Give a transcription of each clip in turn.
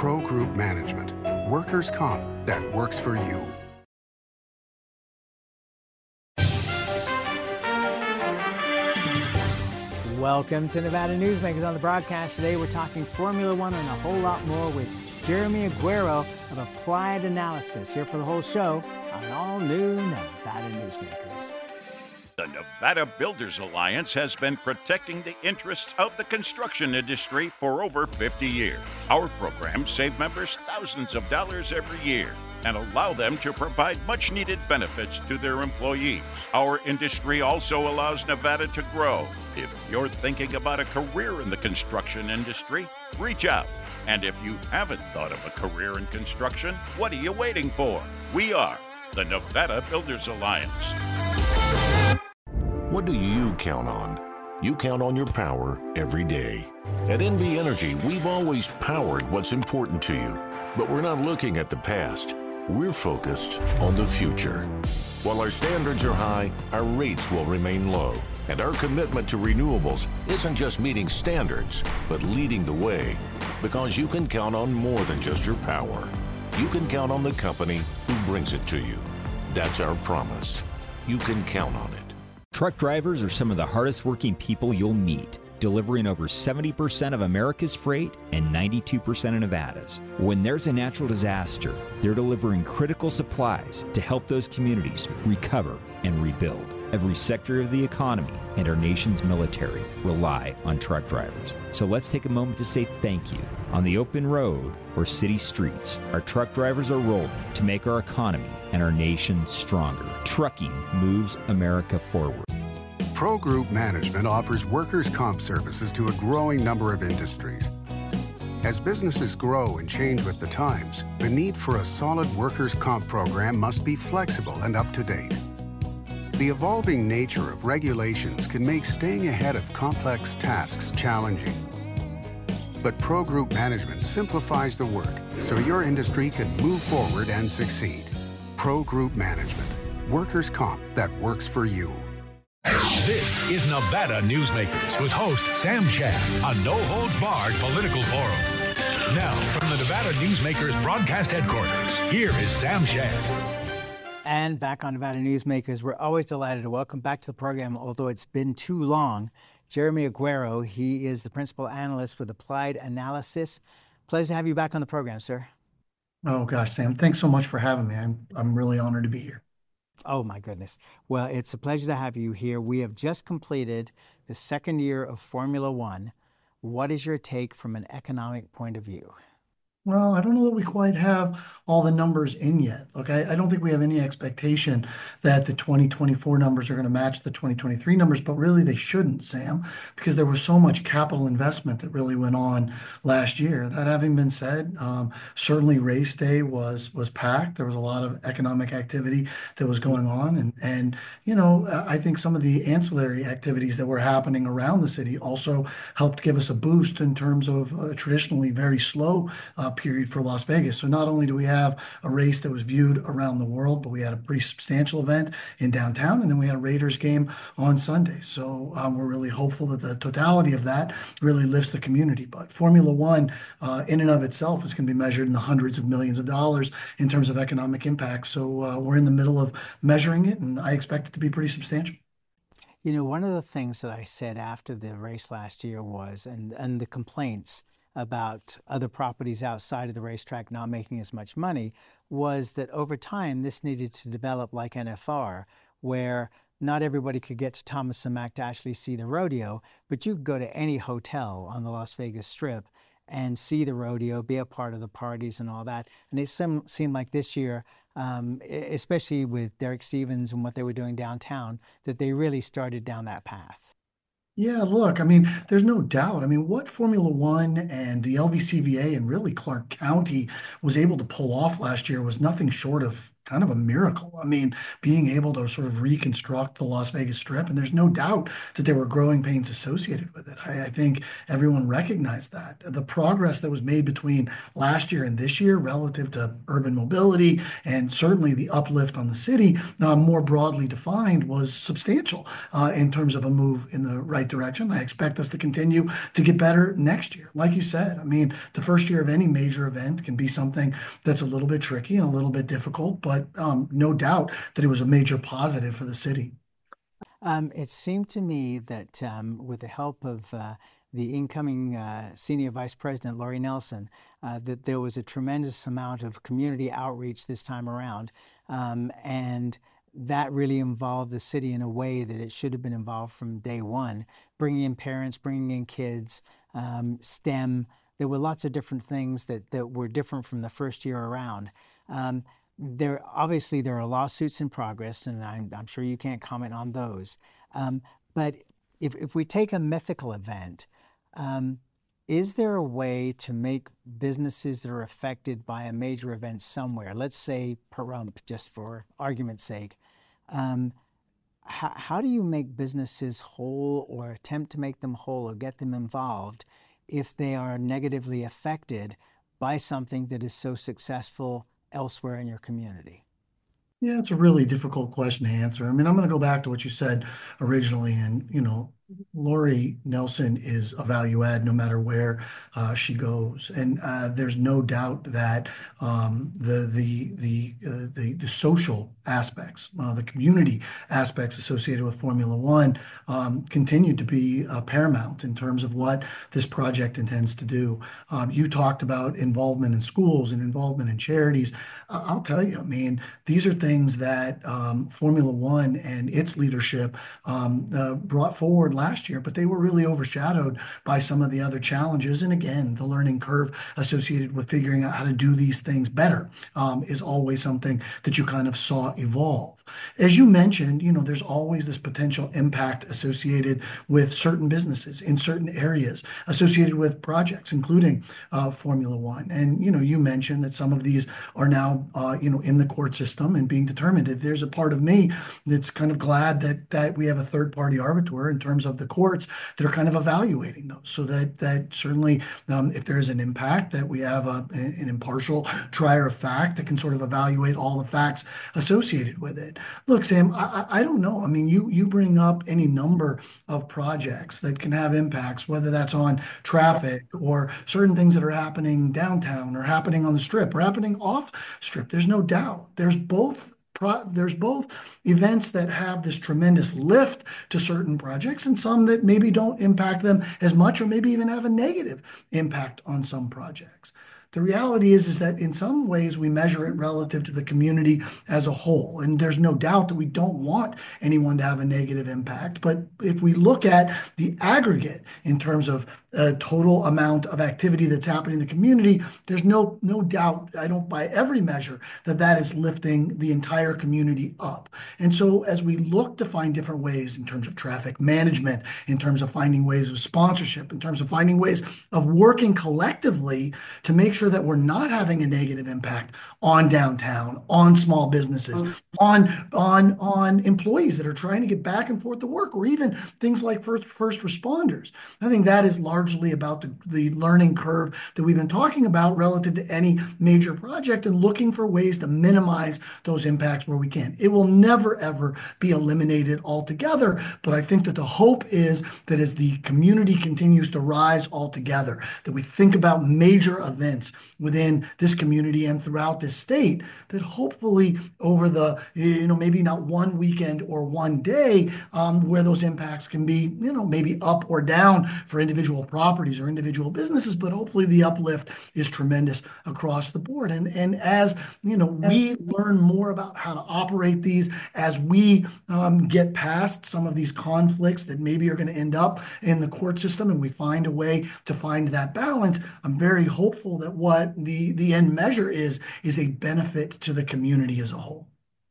Pro Group Management. Workers' comp that works for you. Welcome to Nevada Newsmakers. On the broadcast today, we're talking Formula One and a whole lot more with Jeremy Aguero of Applied Analysis, here for the whole show on all new Nevada Newsmakers. The Nevada Builders Alliance has been protecting the interests of the construction industry for over 50 years. Our programs save members thousands of dollars every year and allow them to provide much-needed benefits to their employees. Our industry also allows Nevada to grow. If you're thinking about a career in the construction industry, reach out. And if you haven't thought of a career in construction, what are you waiting for? We are the Nevada Builders Alliance. What do you count on? You count on your power every day. At NV Energy, we've always powered what's important to you. But we're not looking at the past. We're focused on the future. While our standards are high, our rates will remain low. And our commitment to renewables isn't just meeting standards, but leading the way. Because you can count on more than just your power. You can count on the company who brings it to you. That's our promise. You can count on it. Truck drivers are some of the hardest working people you'll meet, delivering over 70% of America's freight and 92% of Nevada's. When there's a natural disaster, they're delivering critical supplies to help those communities recover and rebuild. Every sector of the economy and our nation's military rely on truck drivers. So let's take a moment to say thank you. On the open road or city streets, our truck drivers are rolling to make our economy and our nation stronger. Trucking moves America forward. Pro Group Management offers workers' comp services to a growing number of industries. As businesses grow and change with the times, the need for a solid workers' comp program must be flexible and up to date. The evolving nature of regulations can make staying ahead of complex tasks challenging. But Pro Group Management simplifies the work so your industry can move forward and succeed. Pro Group Management. Workers' comp that works for you. This is Nevada Newsmakers with host Sam Shad on No Holds Barred Political Forum. Now, from the Nevada Newsmakers broadcast headquarters, here is Sam Shad. And back on Nevada Newsmakers, we're always delighted to welcome back to the program, although it's been too long, Jeremy Aguero. He is the principal analyst with Applied Analysis. Pleasure to have you back on the program, sir. Oh, gosh, Sam, thanks so much for having me. I'm really honored to be here. Oh, my goodness. Well, it's a pleasure to have you here. We have just completed the second year of Formula One. What is your take from an economic point of view? Well, I don't know that we quite have all the numbers in yet. Okay, I don't think we have any expectation that the 2024 numbers are going to match the 2023 numbers, but really they shouldn't, Sam, because there was so much capital investment that really went on last year. That having been said, certainly race day was packed. There was a lot of economic activity that was going on, and you know, I think some of the ancillary activities that were happening around the city also helped give us a boost in terms of a traditionally very slow period for Las Vegas. So not only do we have a race that was viewed around the world, but we had a pretty substantial event in downtown, and then we had a Raiders game on Sunday. So we're really hopeful that the totality of that really lifts the community. But Formula One, in and of itself, is going to be measured in the hundreds of millions of dollars in terms of economic impact. So we're in the middle of measuring it, and I expect it to be pretty substantial. You know, one of the things that I said after the race last year was, and the complaints about other properties outside of the racetrack not making as much money, was that over time this needed to develop like NFR, where not everybody could get to Thomas and Mack to actually see the rodeo, but you could go to any hotel on the Las Vegas Strip and see the rodeo, be a part of the parties and all that. And it seemed like this year, especially with Derek Stevens and what they were doing downtown, that they really started down that path. Yeah, look, I mean, there's no doubt. I mean, what Formula One and the LVCVA and really Clark County was able to pull off last year was nothing short of kind of a miracle. I mean, being able to sort of reconstruct the Las Vegas Strip, and there's no doubt that there were growing pains associated with it. I think everyone recognized that. The progress that was made between last year and this year relative to urban mobility and certainly the uplift on the city, more broadly defined, was substantial in terms of a move in the right direction. I expect us to continue to get better next year. Like you said, I mean, the first year of any major event can be something that's a little bit tricky and a little bit difficult, but no doubt that it was a major positive for the city. It seemed to me that with the help of the incoming Senior Vice President, Lori Nelson, that there was a tremendous amount of community outreach this time around. And that really involved the city in a way that it should have been involved from day one, bringing in parents, bringing in kids, STEM. There were lots of different things that were different from the first year around. Obviously there are lawsuits in progress, and I'm sure you can't comment on those. But if we take a mythical event, is there a way to make businesses that are affected by a major event somewhere, let's say Pahrump, just for argument's sake, how do you make businesses whole or attempt to make them whole or get them involved if they are negatively affected by something that is so successful elsewhere in your community? Yeah, it's a really difficult question to answer. I mean, I'm going to go back to what you said originally, and Lori Nelson is a value add no matter where she goes, and there's no doubt that the social aspects, the community aspects associated with Formula One continue to be paramount in terms of what this project intends to do. You talked about involvement in schools and involvement in charities. I'll tell you, I mean, these are things that Formula One and its leadership brought forward last year, but they were really overshadowed by some of the other challenges. And again, the learning curve associated with figuring out how to do these things better is always something that you kind of saw evolve. As you mentioned, there's always this potential impact associated with certain businesses in certain areas, associated with projects, including Formula One. And, you mentioned that some of these are now, in the court system and being determined. There's a part of me that's kind of glad that we have a third-party arbiter in terms of the courts that are kind of evaluating those, so that certainly if there is an impact, that we have an impartial trier of fact that can sort of evaluate all the facts associated with it. Look, Sam, I don't know. I mean, you bring up any number of projects that can have impacts, whether that's on traffic or certain things that are happening downtown or happening on the strip or happening off strip. There's no doubt. There's both events that have this tremendous lift to certain projects and some that maybe don't impact them as much or maybe even have a negative impact on some projects. The reality is that in some ways we measure it relative to the community as a whole. And there's no doubt that we don't want anyone to have a negative impact. But if we look at the aggregate in terms of total amount of activity that's happening in the community, there's no doubt, I don't by every measure, that is lifting the entire community up. And so as we look to find different ways in terms of traffic management, in terms of finding ways of sponsorship, in terms of finding ways of working collectively to make sure that we're not having a negative impact on downtown, on small businesses, on employees that are trying to get back and forth to work, or even things like first responders. I think that is largely about the learning curve that we've been talking about relative to any major project and looking for ways to minimize those impacts where we can. It will never, ever be eliminated altogether, but I think that the hope is that as the community continues to rise altogether, that we think about major events within this community and throughout this state, that hopefully over the, maybe not one weekend or one day, where those impacts can be, maybe up or down for individual properties or individual businesses, but hopefully the uplift is tremendous across the board. And as, we learn more about how to operate these, as we get past some of these conflicts that maybe are going to end up in the court system, and we find a way to find that balance, I'm very hopeful that what the end measure is a benefit to the community as a whole.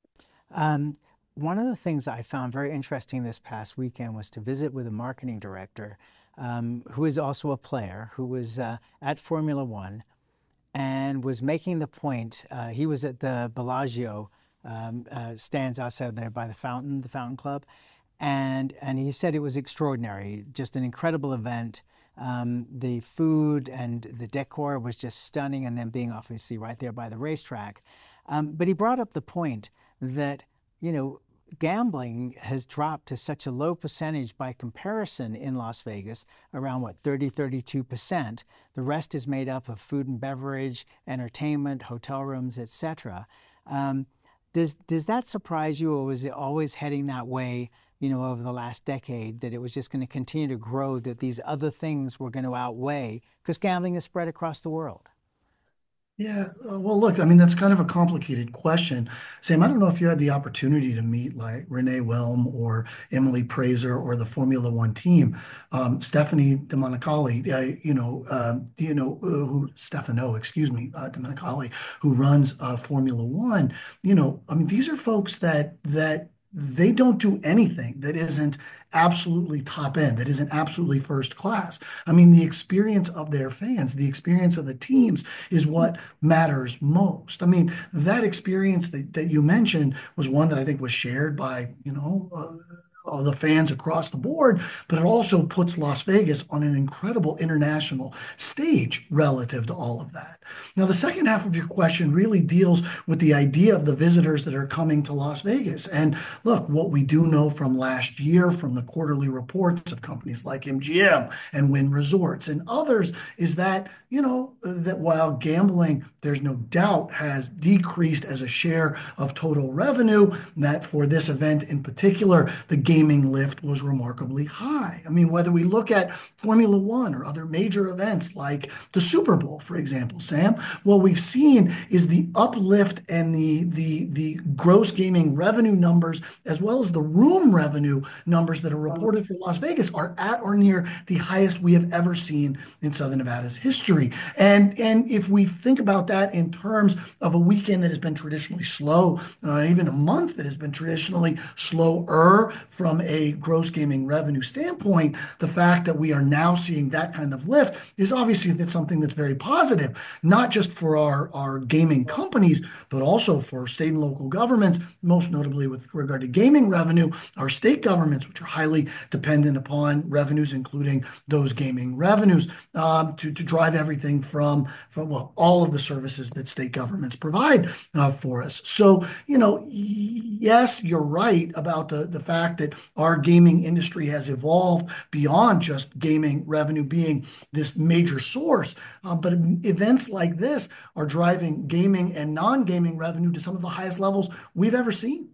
One of the things I found very interesting this past weekend was to visit with a marketing director who is also a player, who was at Formula One and was making the point. He was at the Bellagio stands outside there by the Fountain Club. And he said it was extraordinary, just an incredible event. The food and the decor was just stunning, and then being obviously right there by the racetrack. But he brought up the point that, gambling has dropped to such a low percentage by comparison in Las Vegas, around 32%. The rest is made up of food and beverage, entertainment, hotel rooms, etc. Does that surprise you, or was it always heading that way, over the last decade, that it was just going to continue to grow, that these other things were going to outweigh, because gambling is spread across the world? Yeah, well, look, I mean, that's kind of a complicated question. Sam, I don't know if you had the opportunity to meet like Renee Wilm or Emily Prazer or the Formula One team. Stephanie Domenicali, Domenicali, who runs Formula One. I mean, these are folks that they don't do anything that isn't absolutely top end, that isn't absolutely first class. I mean, the experience of their fans, the experience of the teams is what matters most. I mean, that experience that you mentioned was one that I think was shared by, all the fans across the board, but it also puts Las Vegas on an incredible international stage relative to all of that. Now, the second half of your question really deals with the idea of the visitors that are coming to Las Vegas. And look, what we do know from last year, from the quarterly reports of companies like MGM and Wynn Resorts and others, is that, that while gambling, there's no doubt, has decreased as a share of total revenue, that for this event in particular, the gaming lift was remarkably high. I mean, whether we look at Formula One or other major events like the Super Bowl, for example, Sam, what we've seen is the uplift and the gross gaming revenue numbers, as well as the room revenue numbers that are reported for Las Vegas, are at or near the highest we have ever seen in Southern Nevada's history. And if we think about that in terms of a weekend that has been traditionally slow, even a month that has been traditionally slower from a gross gaming revenue standpoint, the fact that we are now seeing that kind of lift is obviously something that's very positive, not just for our gaming companies, but also for state and local governments, most notably with regard to gaming revenue, our state governments, which are highly dependent upon revenues, including those gaming revenues, to drive everything from all of the services that state governments provide for us. So, yes, you're right about the fact that our gaming industry has evolved beyond just gaming revenue being this major source. But events like this are driving gaming and non-gaming revenue to some of the highest levels we've ever seen.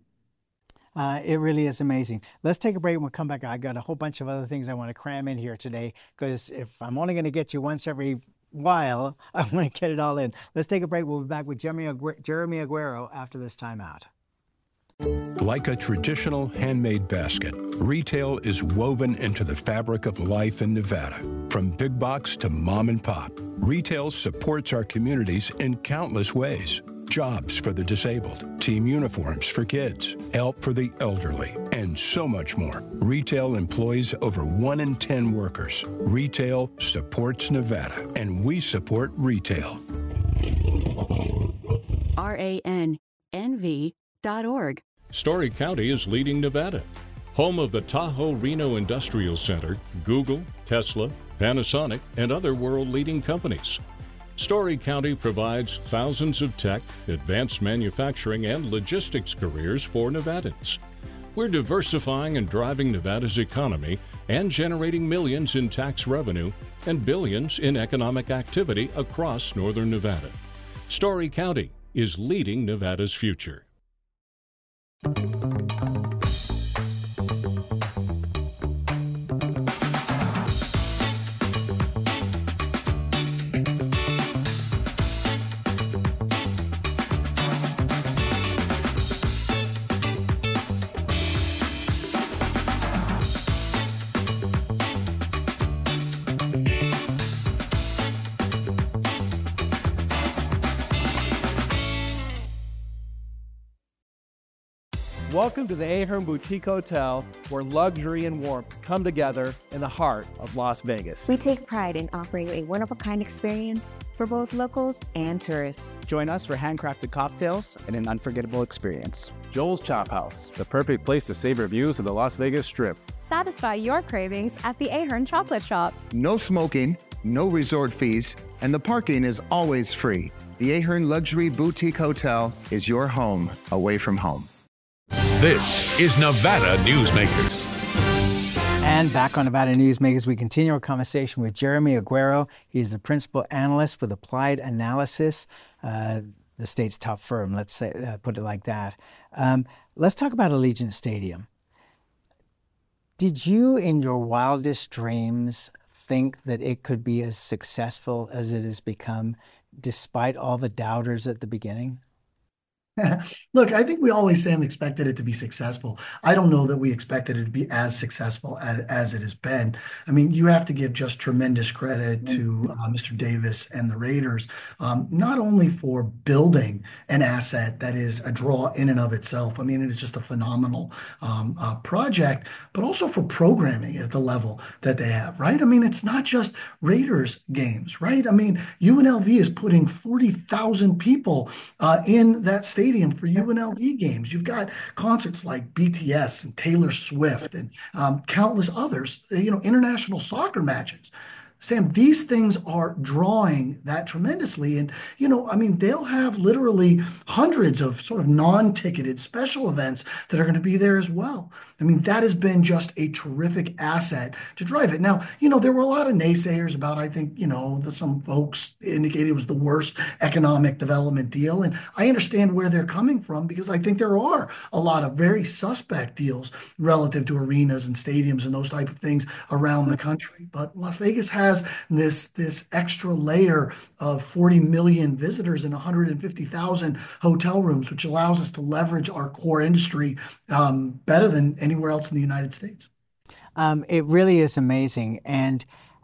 It really is amazing. Let's take a break and we'll come back. I got a whole bunch of other things I want to cram in here today, because if I'm only going to get you once every while, I want to get it all in. Let's take a break. We'll be back with Jeremy Aguero after this timeout. Like a traditional handmade basket, retail is woven into the fabric of life in Nevada. From big box to mom and pop, retail supports our communities in countless ways. Jobs for the disabled, team uniforms for kids, help for the elderly, and so much more. Retail employs over 1 in 10 workers. Retail supports Nevada, and we support retail. RANNV.org. Story County is leading Nevada. Home of the Tahoe Reno Industrial Center, Google, Tesla, Panasonic, and other world-leading companies. Story County provides thousands of tech, advanced manufacturing, and logistics careers for Nevadans. We're diversifying and driving Nevada's economy and generating millions in tax revenue and billions in economic activity across northern Nevada. Story County is leading Nevada's future. Welcome to the Ahern Boutique Hotel, where luxury and warmth come together in the heart of Las Vegas. We take pride in offering a one-of-a-kind experience for both locals and tourists. Join us for handcrafted cocktails and an unforgettable experience. Joel's Chop House, the perfect place to savor views of the Las Vegas Strip. Satisfy your cravings at the Ahern Chocolate Shop. No smoking, no resort fees, and the parking is always free. The Ahern Luxury Boutique Hotel is your home away from home. This is Nevada Newsmakers. And back on Nevada Newsmakers, we continue our conversation with Jeremy Aguero. He's the principal analyst with Applied Analysis, the state's top firm, let's say, put it like that. Let's talk about Allegiant Stadium. Did you, in your wildest dreams, think that it could be as successful as it has become, despite all the doubters at the beginning? Look, I think we always, Sam, expected it to be successful. I don't know that we expected it to be as successful as it has been. I mean, you have to give just tremendous credit to Mr. Davis and the Raiders, not only for building an asset that is a draw in and of itself. I mean, it is just a phenomenal project, but also for programming at the level that they have, right? I mean, it's not just Raiders games, right? I mean, UNLV is putting 40,000 people in that stadium for UNLV games. You've got concerts like BTS and Taylor Swift and countless others, international soccer matches. Sam, these things are drawing that tremendously. And, I mean, they'll have literally hundreds of sort of non-ticketed special events that are going to be there as well. I mean, that has been just a terrific asset to drive it. Now, there were a lot of naysayers about, I think, that some folks indicated it was the worst economic development deal. And I understand where they're coming from, because I think there are a lot of very suspect deals relative to arenas and stadiums and those type of things around the country. But Las Vegas has this extra layer of 40 million visitors and 150,000 hotel rooms, which allows us to leverage our core industry better than anywhere else in the United States. It really is amazing. And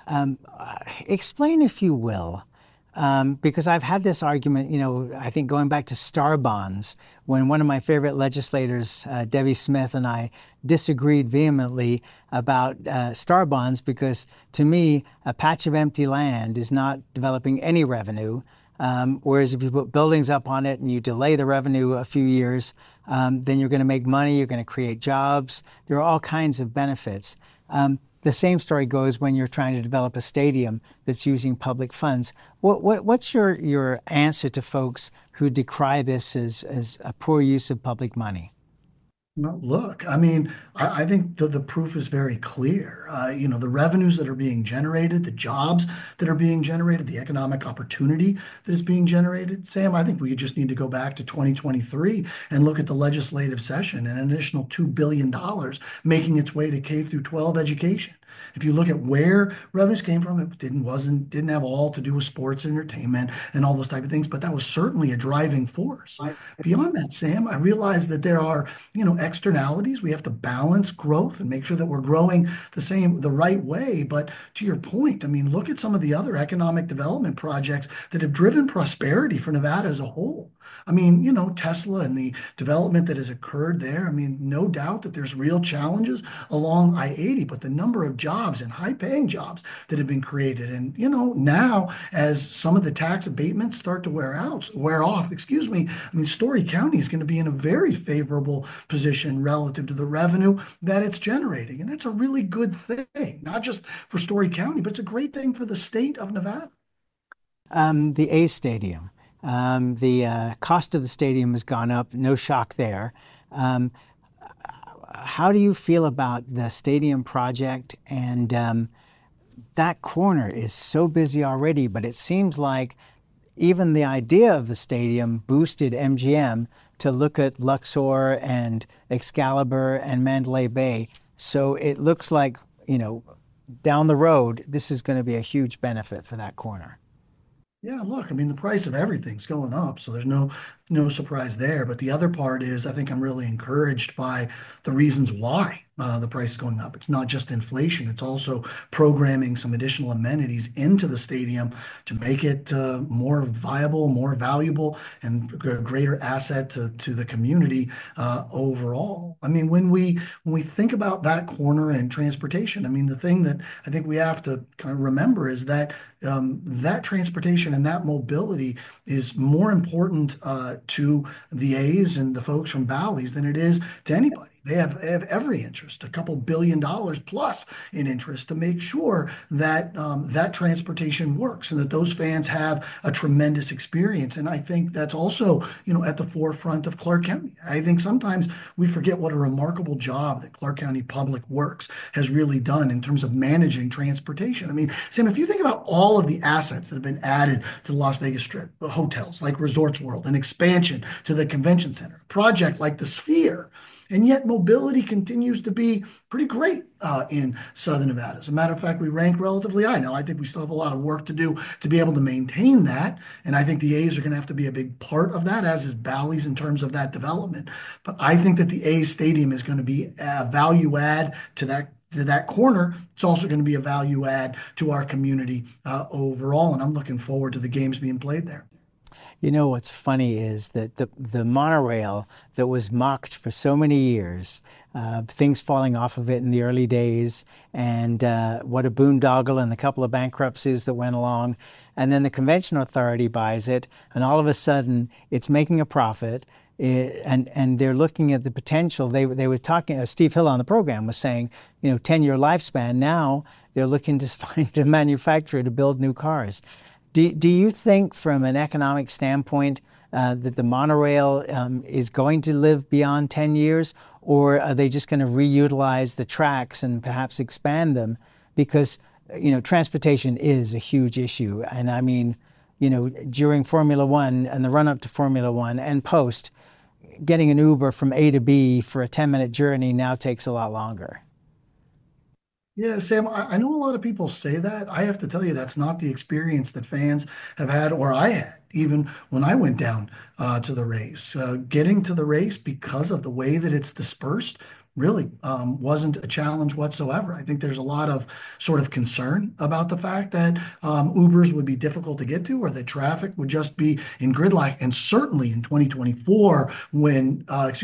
explain, if you will, because I've had this argument, I think going back to Star Bonds, when one of my favorite legislators, Debbie Smith, and I disagreed vehemently about Star Bonds, because to me, a patch of empty land is not developing any revenue. Whereas if you put buildings up on it and you delay the revenue a few years, then you're going to make money, you're going to create jobs. There are all kinds of benefits. The same story goes when you're trying to develop a stadium that's using public funds. What's your answer to folks who decry this as a poor use of public money? Well, look, I mean, I think the proof is very clear. The revenues that are being generated, the jobs that are being generated, the economic opportunity that is being generated. Sam, I think we just need to go back to 2023 and look at the legislative session and an additional $2 billion making its way to K through 12 education. If you look at where revenues came from, it didn't have all to do with sports and entertainment and all those type of things, but that was certainly a driving force. Beyond that, Sam, I realize that there are, externalities. We have to balance growth and make sure that we're growing the right way. But to your point, I mean, look at some of the other economic development projects that have driven prosperity for Nevada as a whole. I mean, Tesla and the development that has occurred there. I mean, no doubt that there's real challenges along I-80, but the number of jobs and high-paying jobs that have been created. And, now as some of the tax abatements start to wear off, I mean, Story County is going to be in a very favorable position relative to the revenue that it's generating. And that's a really good thing, not just for Story County, but it's a great thing for the state of Nevada. The A's Stadium. The cost of the stadium has gone up, no shock there. How do you feel about the stadium project? And that corner is so busy already, but it seems like even the idea of the stadium boosted MGM to look at Luxor and Excalibur and Mandalay Bay. So it looks like, down the road, this is going to be a huge benefit for that corner. Yeah, look, I mean, the price of everything's going up, so there's no surprise there. But the other part is, I think I'm really encouraged by the reasons why the price going up. It's not just inflation. It's also programming some additional amenities into the stadium to make it more viable, more valuable, and a greater asset to the community overall. I mean, when we think about that corner and transportation, I mean, the thing that I think we have to kind of remember is that that transportation and that mobility is more important to the A's and the folks from Bally's than it is to anybody. They have every interest, a couple $1 billion plus in interest to make sure that that transportation works and that those fans have a tremendous experience. And I think that's also, at the forefront of Clark County. I think sometimes we forget what a remarkable job that Clark County Public Works has really done in terms of managing transportation. I mean, Sam, if you think about all of the assets that have been added to the Las Vegas Strip, hotels like Resorts World, an expansion to the convention center, a project like the Sphere, and yet mobility continues to be pretty great in Southern Nevada. As a matter of fact, we rank relatively high. Now, I think we still have a lot of work to do to be able to maintain that. And I think the A's are going to have to be a big part of that, as is Bally's in terms of that development. But I think that the A's stadium is going to be a value add to that corner. It's also going to be a value add to our community overall. And I'm looking forward to the games being played there. You know, what's funny is that the monorail that was mocked for so many years, things falling off of it in the early days, and what a boondoggle, and a couple of bankruptcies that went along, and then the Convention Authority buys it, and all of a sudden it's making a profit, and they're looking at the potential. They were talking, Steve Hill on the program was saying, 10-year lifespan. Now they're looking to find a manufacturer to build new cars. Do you think from an economic standpoint that the monorail is going to live beyond 10 years, or are they just going to reutilize the tracks and perhaps expand them? Because, transportation is a huge issue. And I mean, during Formula One and the run-up to Formula One and post, getting an Uber from A to B for a 10-minute journey now takes a lot longer. Yeah, Sam, I know a lot of people say that. I have to tell you, that's not the experience that fans have had, or I had, even when I went down to the race. Getting to the race, because of the way that it's dispersed, really wasn't a challenge whatsoever. I think there's a lot of sort of concern about the fact that Ubers would be difficult to get to, or that traffic would just be in gridlock. And certainly in 2024, in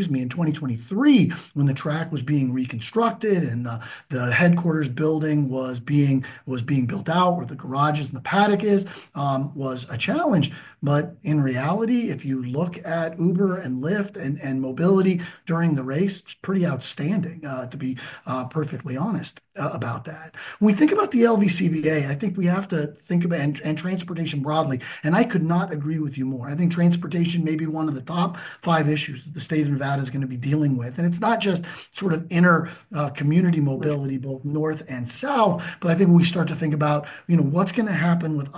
2023, when the track was being reconstructed and the headquarters building was being built out, where the garages and the paddock is, was a challenge. But in reality, if you look at Uber and Lyft and mobility during the race, it's pretty outstanding, to be perfectly honest about that. When we think about the LVCVA, I think we have to think about, and transportation broadly, and I could not agree with you more. I think transportation may be one of the top 5 issues that the state of Nevada is going to be dealing with. And it's not just sort of inner community mobility, both north and south, but I think when we start to think about, what's going to happen with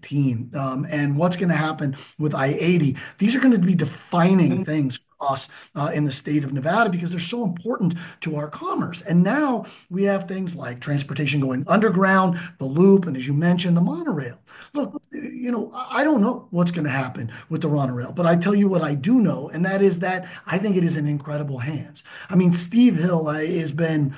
I-15 and what's going to happen with I-80, these are going to be defining things for us in the state of Nevada, because they're so important to our commerce. And now we have things like transportation going underground, the loop, and as you mentioned, the monorail. Look, I don't know what's going to happen with the monorail, but I tell you what I do know, and that is that I think it is in incredible hands. I mean, Steve Hill has been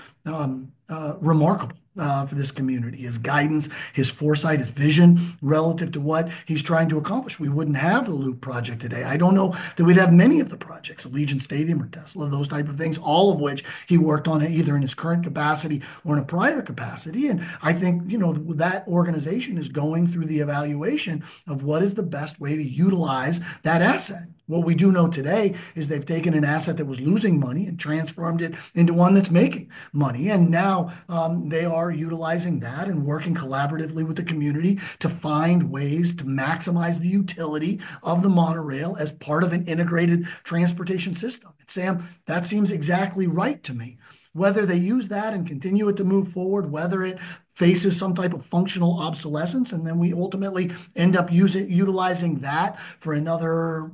remarkable for this community. His guidance, his foresight, his vision relative to what he's trying to accomplish. We wouldn't have the Loop project today. I don't know that we'd have many of the projects, Allegiant Stadium or Tesla, those type of things, all of which he worked on either in his current capacity or in a prior capacity. And I think, that organization is going through the evaluation of what is the best way to utilize that asset. What we do know today is they've taken an asset that was losing money and transformed it into one that's making money. And now they are utilizing that and working collaboratively with the community to find ways to maximize the utility of the monorail as part of an integrated transportation system. And Sam, that seems exactly right to me. Whether they use that and continue it to move forward, whether it faces some type of functional obsolescence, and then we ultimately end up utilizing that for another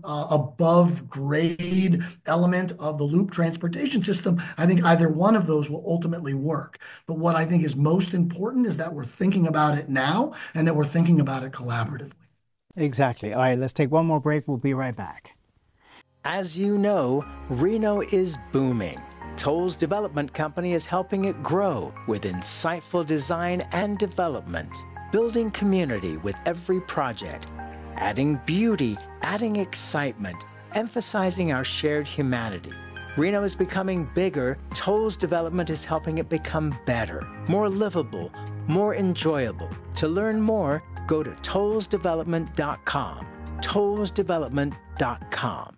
above grade element of the Loop transportation system, I think either one of those will ultimately work. But what I think is most important is that we're thinking about it now and that we're thinking about it collaboratively. Exactly. All right, let's take one more break. We'll be right back. As you know, Reno is booming. Toll's Development Company is helping it grow with insightful design and development, building community with every project, adding beauty, adding excitement, emphasizing our shared humanity. Reno is becoming bigger. Toll's Development is helping it become better, more livable, more enjoyable. To learn more, go to tollsdevelopment.com. tollsdevelopment.com.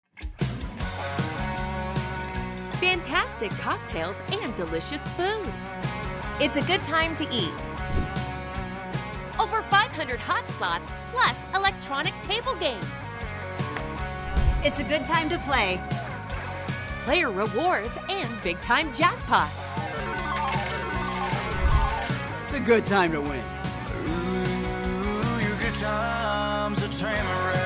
Fantastic cocktails and delicious food. It's a good time to eat. Over 500 hot slots, plus electronic table games. It's a good time to play. Player rewards and big-time jackpots. It's a good time to win. Ooh, your good times at Tamarack.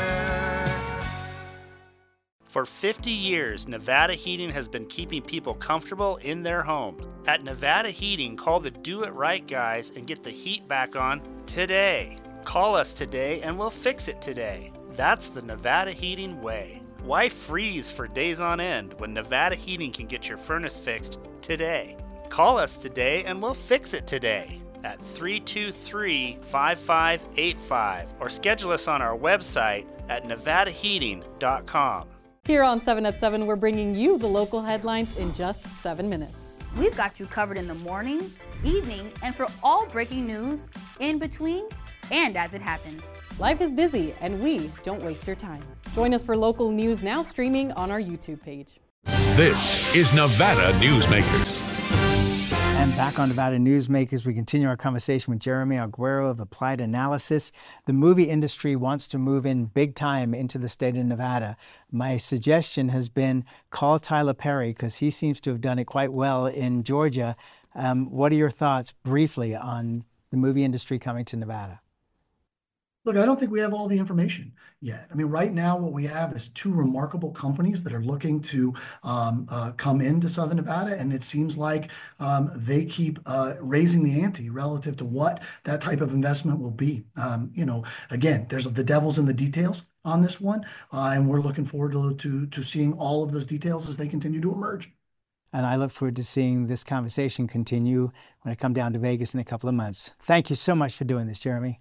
For 50 years, Nevada Heating has been keeping people comfortable in their homes. At Nevada Heating, call the Do It Right guys and get the heat back on today. Call us today and we'll fix it today. That's the Nevada Heating way. Why freeze for days on end when Nevada Heating can get your furnace fixed today? Call us today and we'll fix it today at 323-5585 or schedule us on our website at nevadaheating.com. Here on 7 at 7, we're bringing you the local headlines in just 7 minutes. We've got you covered in the morning, evening, and for all breaking news in between and as it happens. Life is busy, and we don't waste your time. Join us for local news now streaming on our YouTube page. This is Nevada Newsmakers. And back on Nevada Newsmakers, we continue our conversation with Jeremy Aguero of Applied Analysis. The movie industry wants to move in big time into the state of Nevada. My suggestion has been call Tyler Perry because he seems to have done it quite well in Georgia. What are your thoughts briefly on the movie industry coming to Nevada? Look, I don't think we have all the information yet. I mean, right now, what we have is two remarkable companies that are looking to come into Southern Nevada, and it seems like they keep raising the ante relative to what that type of investment will be. Again, there's the devil's in the details on this one, and we're looking forward to seeing all of those details as they continue to emerge. And I look forward to seeing this conversation continue when I come down to Vegas in a couple of months. Thank you so much for doing this, Jeremy.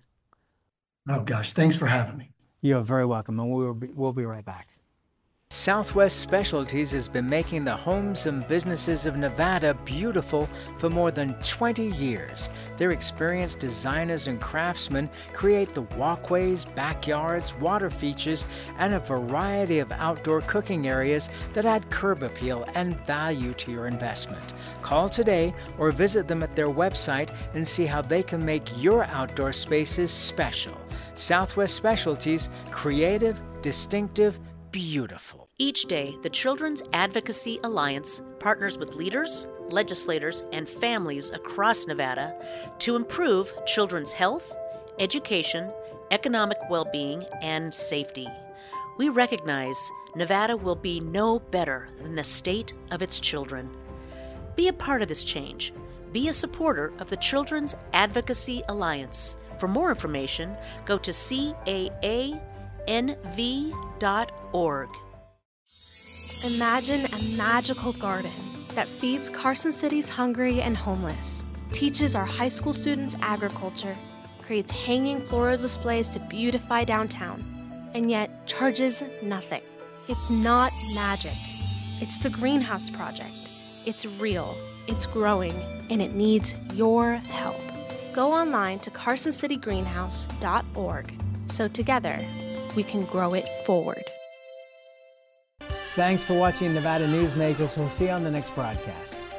Oh, gosh, thanks for having me. You're very welcome, and we'll be right back. Southwest Specialties has been making the homes and businesses of Nevada beautiful for more than 20 years. Their experienced designers and craftsmen create the walkways, backyards, water features, and a variety of outdoor cooking areas that add curb appeal and value to your investment. Call today or visit them at their website and see how they can make your outdoor spaces special. Southwest Specialties, creative, distinctive, beautiful. Each day, the Children's Advocacy Alliance partners with leaders, legislators, and families across Nevada to improve children's health, education, economic well-being, and safety. We recognize Nevada will be no better than the state of its children. Be a part of this change. Be a supporter of the Children's Advocacy Alliance. For more information, go to caanv.org. Imagine a magical garden that feeds Carson City's hungry and homeless, teaches our high school students agriculture, creates hanging floral displays to beautify downtown, and yet charges nothing. It's not magic. It's the Greenhouse Project. It's real, it's growing, and it needs your help. Go online to carsоncitygreenhouse.org so together we can grow it forward. Thanks for watching Nevada Newsmakers. We'll see you on the next broadcast.